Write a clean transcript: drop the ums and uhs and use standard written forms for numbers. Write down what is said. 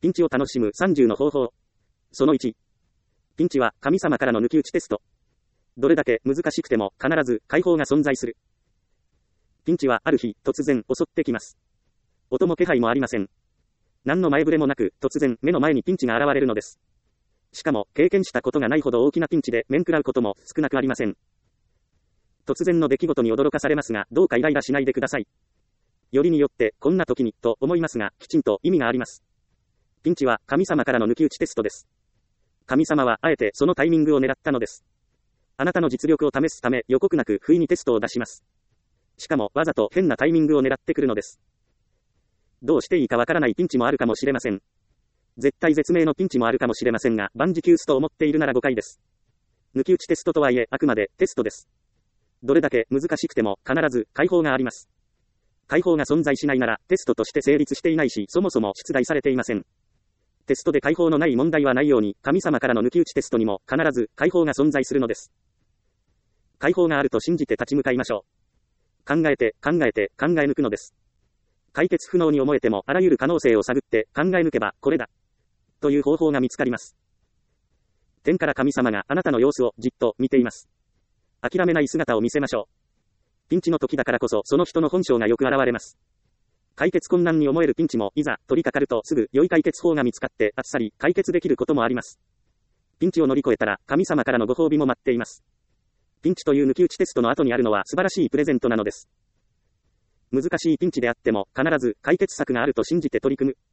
ピンチを楽しむ30の方法。その1。ピンチは神様からの抜き打ちテスト。どれだけ難しくても必ず解放が存在する。ピンチはある日突然襲ってきます。音も気配もありません。何の前触れもなく突然目の前にピンチが現れるのです。しかも経験したことがないほど大きなピンチで面食らうことも少なくありません。突然の出来事に驚かされますが、どうかイライラしないでください。よりによってこんな時にと思いますが、きちんと意味があります。ピンチは神様からの抜き打ちテストです。神様はあえてそのタイミングを狙ったのです。あなたの実力を試すため予告なく不意にテストを出します。しかもわざと変なタイミングを狙ってくるのです。どうしていいかわからないピンチもあるかもしれません。絶対絶命のピンチもあるかもしれませんが、万事休すと思っているなら誤解です。抜き打ちテストとはいえあくまでテストです。どれだけ難しくても必ず解放があります。解放が存在しないならテストとして成立していないし、そもそも出題されていません。テストで解放のない問題はないように、神様からの抜き打ちテストにも必ず解放が存在するのです。解放があると信じて立ち向かいましょう。考えて考えて考え抜くのです。解決不能に思えてもあらゆる可能性を探って考え抜けばこれだという方法が見つかります。天から神様があなたの様子をじっと見ています。諦めない姿を見せましょう。ピンチの時だからこそその人の本性がよく現れます。解決困難に思えるピンチもいざ取り掛かるとすぐ良い解決法が見つかってあっさり解決できることもあります。ピンチを乗り越えたら神様からのご褒美も待っています。ピンチという抜き打ちテストの後にあるのは素晴らしいプレゼントなのです。難しいピンチであっても必ず解決策があると信じて取り組む。